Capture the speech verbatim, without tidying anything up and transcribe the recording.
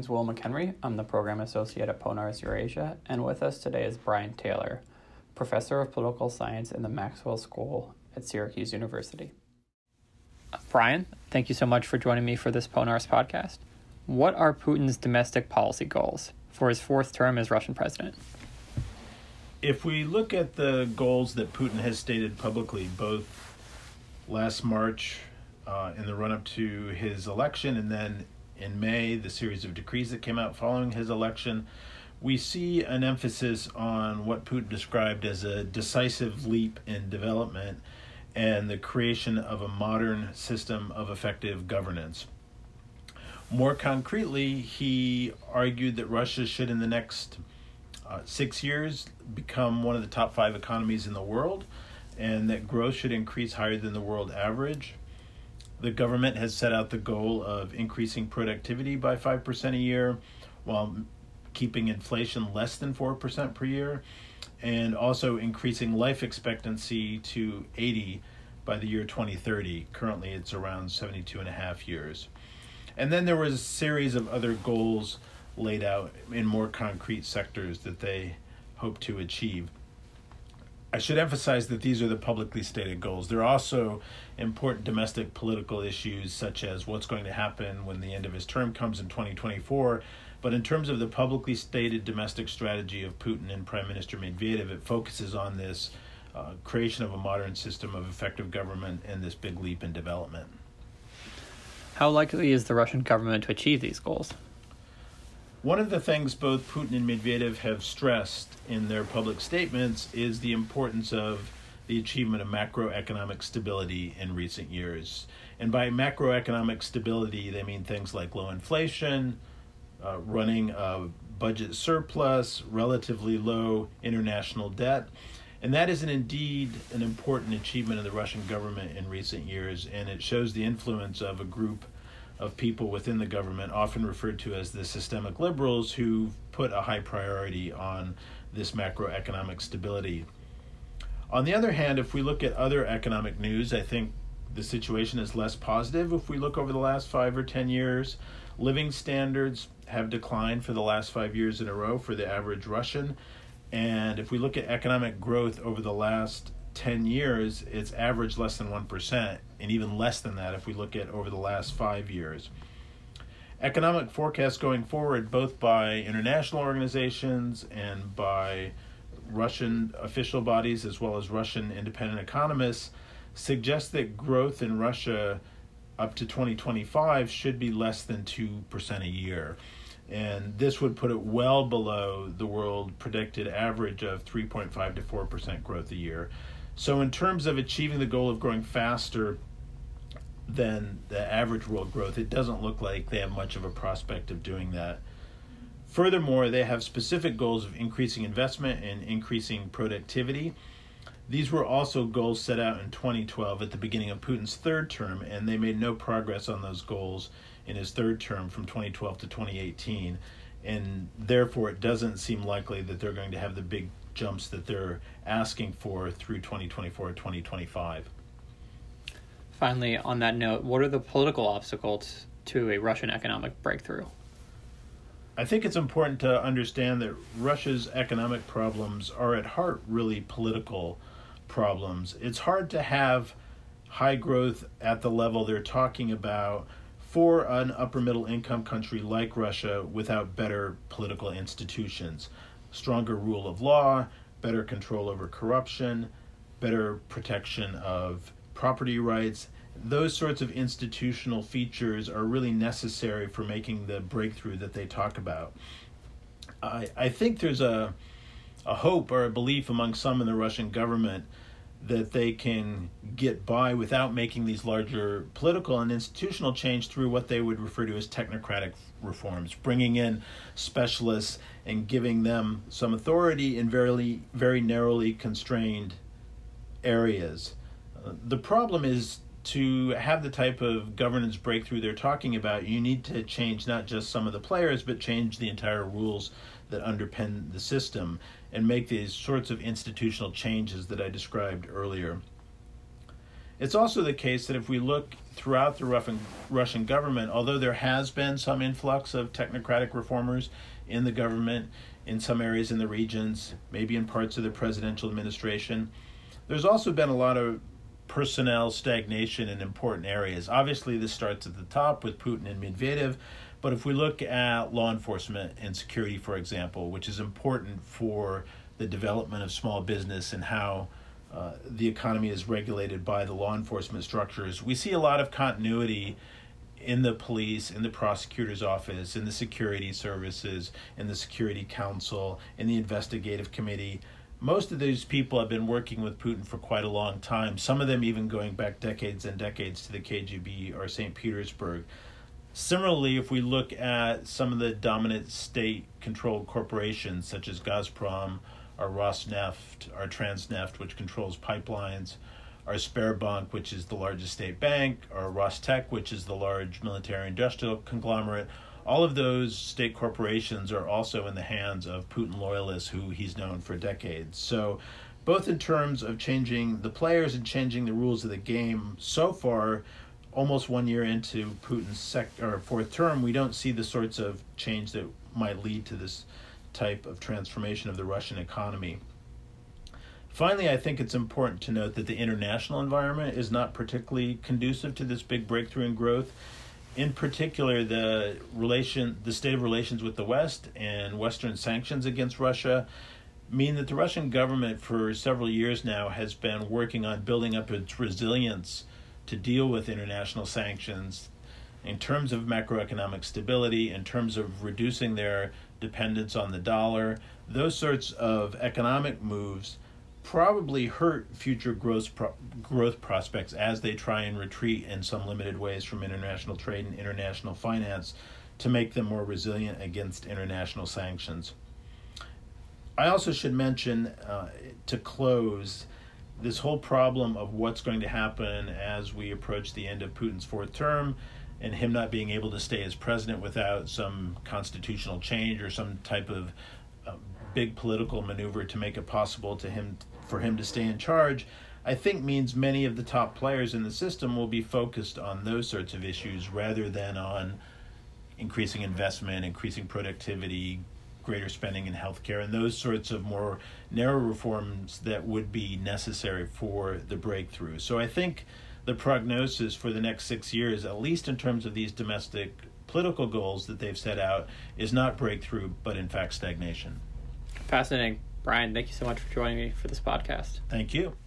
name's Will McHenry. I'm the Program Associate at Ponars Eurasia, and with us today is Brian Taylor, Professor of Political Science in the Maxwell School at Syracuse University. Uh, Brian, thank you so much for joining me for this Ponars podcast. What are Putin's domestic policy goals for his fourth term as Russian president? If we look at the goals that Putin has stated publicly, both last March uh, in the run-up to his election and then in May, the series of decrees that came out following his election, we see an emphasis on what Putin described as a decisive leap in development and the creation of a modern system of effective governance. More concretely, he argued that Russia should, in the next uh, six years, become one of the top five economies in the world, and that growth should increase higher than the world average. The government has set out the goal of increasing productivity by five percent a year while keeping inflation less than four percent per year, and also increasing life expectancy to eighty by the year twenty thirty. Currently, it's around seventy-two and a half years. And then there was a series of other goals laid out in more concrete sectors that they hope to achieve. I should emphasize that these are the publicly stated goals. There are also important domestic political issues, such as what's going to happen when the end of his term comes in twenty twenty-four. But in terms of the publicly stated domestic strategy of Putin and Prime Minister Medvedev, it focuses on this uh, creation of a modern system of effective government and this big leap in development. How likely is the Russian government to achieve these goals? One of the things both Putin and Medvedev have stressed in their public statements is the importance of the achievement of macroeconomic stability in recent years. And by macroeconomic stability, they mean things like low inflation, uh, running a budget surplus, relatively low international debt. And that is an, indeed an important achievement of the Russian government in recent years, and it shows the influence of a group of people within the government, often referred to as the systemic liberals, who put a high priority on this macroeconomic stability. On the other hand, if we look at other economic news, I think the situation is less positive. If we look over the last five or ten years, living standards have declined for the last five years in a row for the average Russian. And if we look at economic growth over the last ten years, it's averaged less than one percent, and even less than that if we look at over the last five years. Economic forecasts going forward, both by international organizations and by Russian official bodies as well as Russian independent economists, suggest that growth in Russia up to twenty twenty-five should be less than two percent a year. And this would put it well below the world predicted average of three point five to four percent growth a year. So in terms of achieving the goal of growing faster than the average world growth, it doesn't look like they have much of a prospect of doing that. Furthermore, they have specific goals of increasing investment and increasing productivity. These were also goals set out in twenty twelve at the beginning of Putin's third term, and they made no progress on those goals in his third term from twenty twelve to twenty eighteen. And therefore, it doesn't seem likely that they're going to have the big jumps that they're asking for through twenty twenty-four, twenty twenty-five. Finally, on that note, what are the political obstacles to a Russian economic breakthrough? I think it's important to understand that Russia's economic problems are at heart really political problems. It's hard to have high growth at the level they're talking about for an upper middle income country like Russia without better political institutions. Stronger rule of law, better control over corruption, better protection of property rights. Those sorts of institutional features are really necessary for making the breakthrough that they talk about. I, I think there's a, a hope or a belief among some in the Russian government that they can get by without making these larger political and institutional change through what they would refer to as technocratic reforms, bringing in specialists and giving them some authority in very, very narrowly constrained areas. Uh, the problem is to have the type of governance breakthrough they're talking about, you need to change not just some of the players, but change the entire rules that underpin the system and make these sorts of institutional changes that I described earlier. It's also the case that if we look throughout the Russian government, although there has been some influx of technocratic reformers in the government, in some areas in the regions, maybe in parts of the presidential administration, there's also been a lot of personnel stagnation in important areas. Obviously, this starts at the top with Putin and Medvedev, but if we look at law enforcement and security, for example, which is important for the development of small business and how uh, the economy is regulated by the law enforcement structures, we see a lot of continuity in the police, in the prosecutor's office, in the security services, in the Security Council, in the investigative committee. Most of these people have been working with Putin for quite a long time, some of them even going back decades and decades to the K G B or Saint Petersburg. Similarly, if we look at some of the dominant state-controlled corporations such as Gazprom, our Rosneft, our Transneft, which controls pipelines, our Sberbank, which is the largest state bank, our Rostec, which is the large military-industrial conglomerate, all of those state corporations are also in the hands of Putin loyalists who he's known for decades. So both in terms of changing the players and changing the rules of the game, so far, almost one year into Putin's sec- or fourth term, we don't see the sorts of change that might lead to this type of transformation of the Russian economy. Finally, I think it's important to note that the international environment is not particularly conducive to this big breakthrough in growth. In particular, the relation, the state of relations with the West and Western sanctions against Russia mean that the Russian government for several years now has been working on building up its resilience to deal with international sanctions in terms of macroeconomic stability, in terms of reducing their dependence on the dollar. Those sorts of economic moves probably hurt future growth pro- growth prospects as they try and retreat in some limited ways from international trade and international finance to make them more resilient against international sanctions. I also should mention, uh, to close, this whole problem of what's going to happen as we approach the end of Putin's fourth term and him not being able to stay as president without some constitutional change or some type of uh, big political maneuver to make it possible to him for him to stay in charge, I think means many of the top players in the system will be focused on those sorts of issues rather than on increasing investment, increasing productivity, greater spending in healthcare, and those sorts of more narrow reforms that would be necessary for the breakthrough. So I think the prognosis for the next six years, at least in terms of these domestic political goals that they've set out, is not breakthrough, but in fact stagnation. Fascinating. Brian, thank you so much for joining me for this podcast. Thank you.